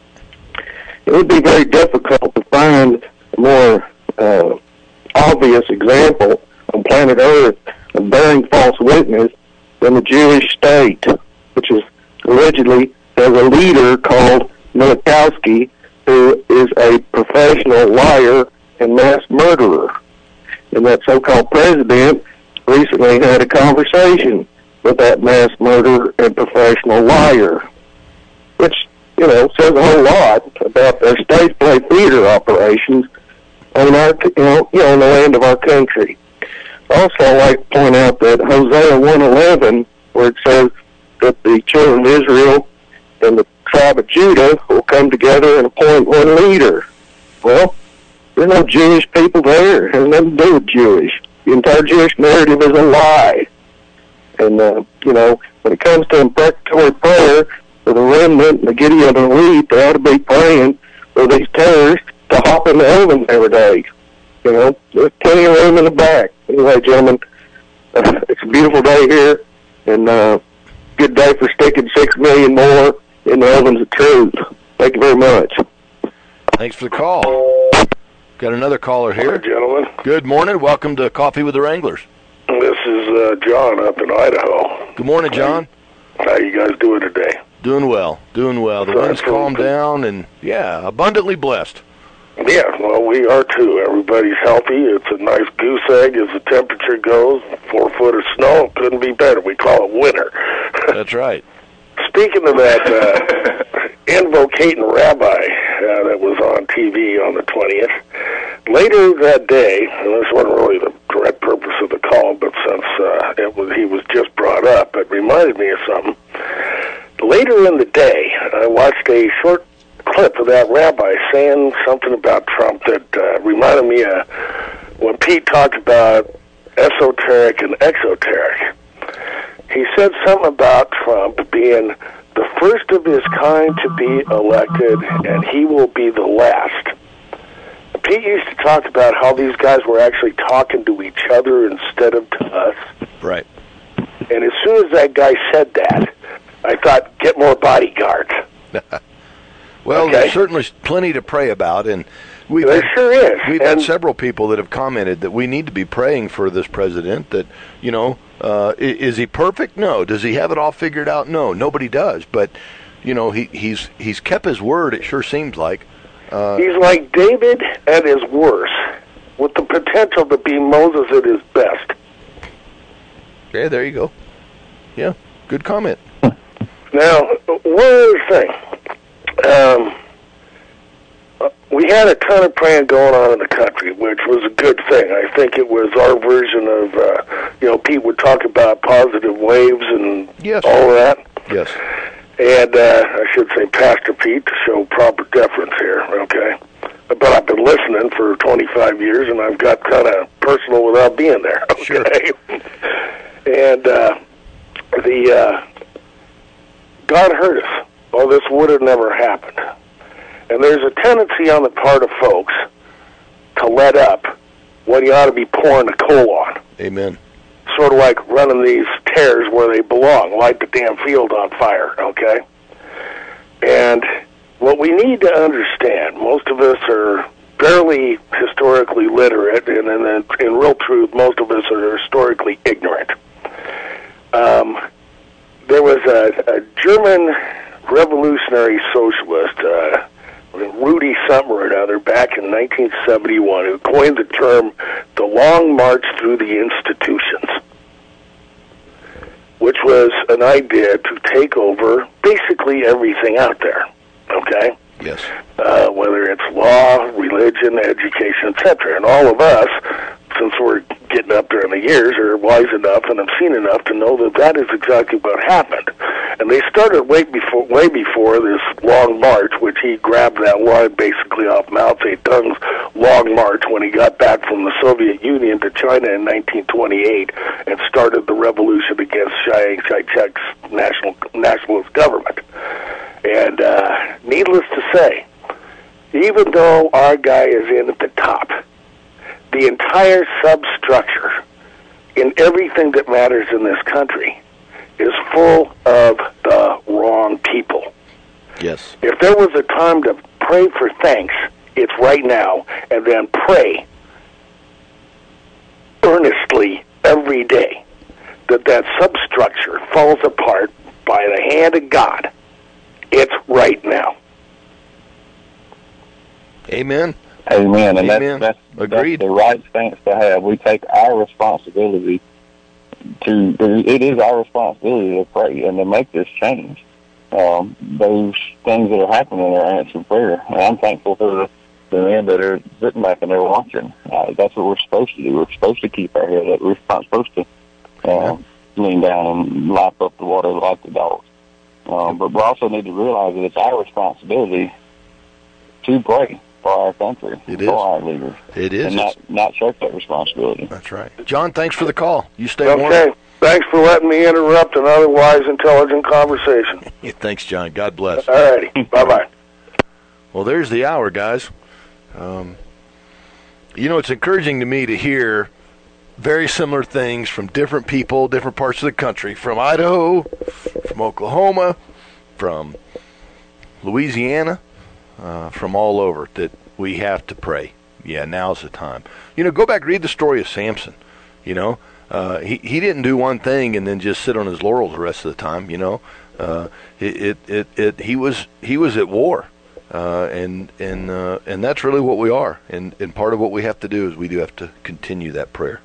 It would be very difficult to find a more uh, obvious example on planet Earth of bearing false witness than the Jewish state, which is allegedly has a leader called Milikowski, who is a professional liar and mass murderer. And that so-called president recently had a conversation with that mass murderer and professional liar, which, you know, says a whole lot about their stage play theater operations on our, you know, you know, on the land of our country. Also, I'd like to point out that Hosea one eleven, where it says that the children of Israel and the tribe of Judah will come together and appoint one leader. Well, there's no Jewish people there. It has nothing to do with Jewish. The entire Jewish narrative is a lie. And, uh, you know, when it comes to imprecatory prayer for the remnant and the Gideon elite, they ought to be praying for these terrorists to hop in the heavens every day. You know, there's plenty of room in the back. Anyway, gentlemen, uh, it's a beautiful day here, and uh, good day for sticking six million more in the heavens of truth. Thank you very much. Thanks for the call. Got another caller here. Hi, gentlemen. Good morning. Welcome to Coffee with the Wranglers. This is uh, John up in Idaho. Good morning, John. How you guys doing today? Doing well. Doing well. The wind's calmed down, and, yeah, abundantly blessed. Yeah, well, we are too. Everybody's healthy. It's a nice goose egg as the temperature goes. Four foot of snow. Couldn't be better. We call it winter. That's right. Speaking of that uh, invocating rabbi uh, that was on T V on the twentieth, later that day, and this wasn't really the direct purpose of the call, but since uh, it was he was just brought up, it reminded me of something. Later in the day, I watched a short clip of that rabbi saying something about Trump that uh, reminded me of when Pete talked about esoteric and exoteric. He said something about Trump being the first of his kind to be elected, and he will be the last. Pete used to talk about how these guys were actually talking to each other instead of to us. Right. And as soon as that guy said that, I thought, get more bodyguards. Well, okay. There's certainly plenty to pray about, and we've there had, sure is. We've and had several people that have commented that we need to be praying for this president. That you know, uh, is he perfect? No. Does he have it all figured out? No. Nobody does. But you know, he, he's he's kept his word. It sure seems like uh, he's like David at his worst, with the potential to be Moses at his best. Okay, there you go. Yeah, good comment. Now, one other thing. Um, we had a ton of praying going on in the country, which was a good thing. I think it was our version of, uh, you know, Pete would talk about positive waves and yes. all of that. Yes. And uh, I should say Pastor Pete to show proper deference here, okay? But I've been listening for twenty-five years, and I've got kind of personal without being there, okay? Sure. And uh, the uh, God heard us. Well, this would have never happened. And there's a tendency on the part of folks to let up when you ought to be pouring the coal on. Amen. Sort of like running these tears where they belong, light the damn field on fire, okay? And what we need to understand, most of us are fairly historically literate, and in, in real truth, most of us are historically ignorant. Um, there was a, a German revolutionary socialist, uh, Rudy something or another, back in nineteen seventy-one, who coined the term the long march through the institutions, which was an idea to take over basically everything out there, okay? Yes. Uh, whether it's law, religion, education, et cetera. And all of us, since we're getting up there in the years, are wise enough and have seen enough to know that that is exactly what happened. And they started way before, way before this long march, which he grabbed that line basically off Mao Zedong's long march when he got back from the Soviet Union to China in nineteen twenty-eight and started the revolution against Chiang Kai-shek's national nationalist government. And uh, needless to say, even though our guy is in at the top, the entire substructure in everything that matters in this country is full of the wrong people. Yes. If there was a time to pray for thanks, it's right now, and then pray earnestly every day that that substructure falls apart by the hand of God. It's right now. Amen. Amen. And Amen. That's, that's, Agreed. that's the right stance to have. We take our responsibility to, it is our responsibility to pray and to make this change. Um, those things that are happening are answered prayer. And I'm thankful for the, the men that are sitting back and they're watching. Uh, that's what we're supposed to do. We're supposed to keep our head up. We're not supposed to uh, lean down and lap up the water like the dogs. Um, but we also need to realize that it's our responsibility to pray for our country, it for is. our leaders. It is. And not, not shirk that responsibility. That's right. John, thanks for the call. You stay Okay. warm. Thanks for letting me interrupt an otherwise intelligent conversation. Yeah, thanks, John. God bless. All righty. Bye-bye. Well, there's the hour, guys. Um, you know, it's encouraging to me to hear very similar things from different people, different parts of the country, from Idaho, from Oklahoma, from Louisiana, uh, from all over, that we have to pray. Yeah, now's the time. You know, go back, read the story of Samson. You know, uh, he, he didn't do one thing and then just sit on his laurels the rest of the time, you know. Uh, it, it, it, it, he was he was at war. Uh, and and uh, and that's really what we are. And, and part of what we have to do is we do have to continue that prayer.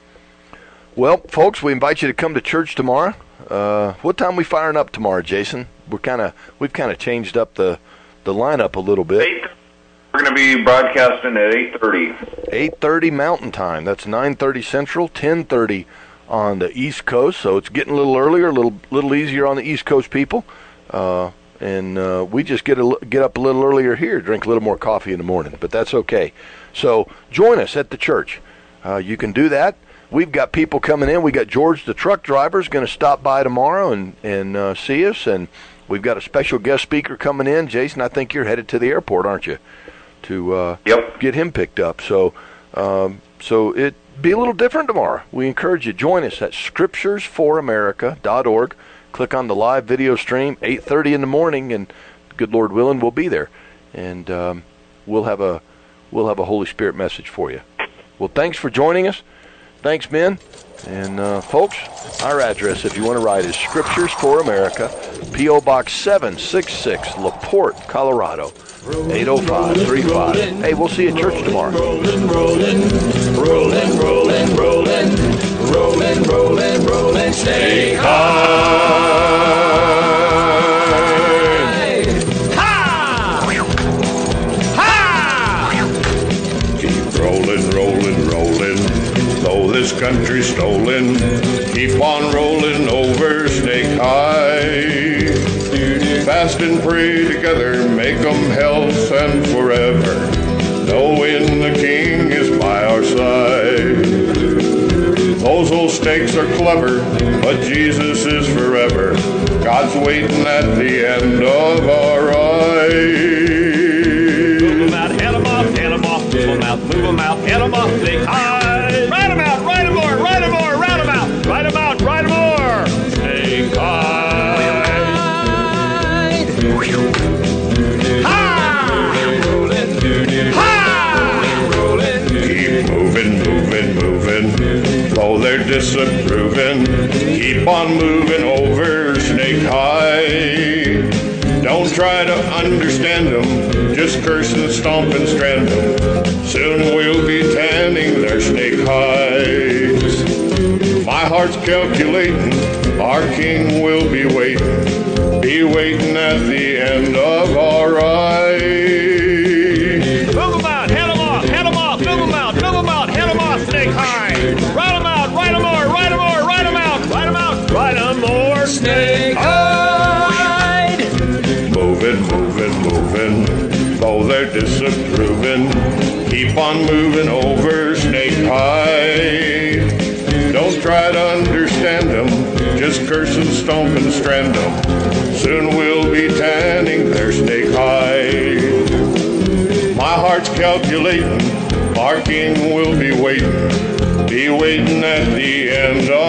Well, folks, we invite you to come to church tomorrow. Uh, what time are we firing up tomorrow, Jason? We're kind of we've kind of changed up the, the lineup a little bit. Eight. We're going to be broadcasting at eight thirty. eight thirty Mountain Time. That's nine thirty Central, ten thirty on the East Coast. So it's getting a little earlier, a little little easier on the East Coast people. Uh, and uh, we just get a, get up a little earlier here, drink a little more coffee in the morning. But that's okay. So join us at the church. Uh, you can do that. We've got people coming in. We got George, the truck driver, is going to stop by tomorrow and and uh, see us. And we've got a special guest speaker coming in. Jason, I think you're headed to the airport, aren't you? to uh, Yep. get him picked up. So, um, so it be a little different tomorrow. We encourage you, join us at scriptures for america dot org. Click on the live video stream, eight thirty in the morning, and good Lord willing, we'll be there, and um, we'll have a we'll have a Holy Spirit message for you. Well, thanks for joining us. Thanks, Ben. And uh, folks, our address, if you want to write, is Scriptures for America, P O Box seven sixty-six, LaPorte, Colorado, eight oh five three five. Hey, we'll see you at church tomorrow. Rolling, rolling, rolling, rolling, rolling, rolling, rolling, rolling, stay high. Ha! Ha! Keep rolling, rolling, rolling, though this country's stolen. Keep on rolling over Snake High. Fast and pray together, make 'em health and forever, knowing the King is by our side. Those old snakes are clever, but Jesus is forever. God's waiting at the end of our ride. Move 'em out, head 'em off, head 'em off, move 'em out, move 'em out, head 'em off, Snake High. Ride 'em out, ride 'em more, ride 'em more, round 'em out, ride 'em out, ride 'em more, Snake High. Keep moving, moving, moving, though they're disapproving. Keep on moving over Snake High. Don't try to understand them, just curse and stomp and strand them. Soon we'll be tanning their snake hides. My heart's calculating, our King will be waiting, be waiting at the end of our ride. Move 'em out, head 'em off, head 'em off, move 'em out, move 'em out, head 'em off, Snake High. Ride 'em out, ride 'em more, ride 'em more, ride 'em out, ride 'em out, ride 'em more, Snake High. Moving, moving, moving, though they're disapproving. Keep on moving over Snake High. Don't try to understand them, just curse and stomp and strand them. Soon we'll be tanning their Snake High. My heart's calculating, our King will be waiting, be waiting at the end of